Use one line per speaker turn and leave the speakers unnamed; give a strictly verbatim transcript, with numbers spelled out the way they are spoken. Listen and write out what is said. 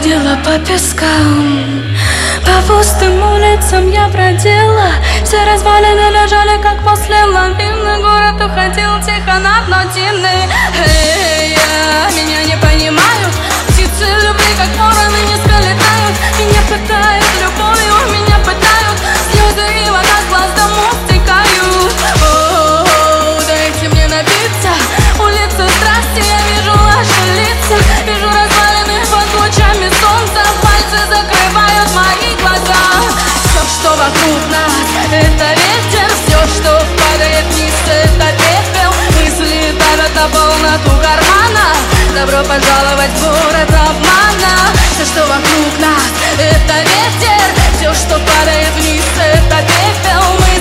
бродила по пескам, по пустым улицам я бродила. Все развалины лежали, как после лавины. Город уходил тихо на дно Дины. Эй, я, меня не понимают. Птицы любви, как вороны, низко летают. Меня пытают любовью, меня пытают. Слезы и вода с глаз домов стекают. О-о-о, дайте мне напиться. Улицы страсти, я вижу ваши лица. Вижу развалины под лучами солнца. Пальцы закрывают мои глаза. Все, что вокруг нас, это ветер. Все, что падает вниз, это пепел. Мысли давят на полноту кармана. Добро пожаловать в город обмана. Все, что вокруг нас, это ветер. Все, что падает вниз, это пепел.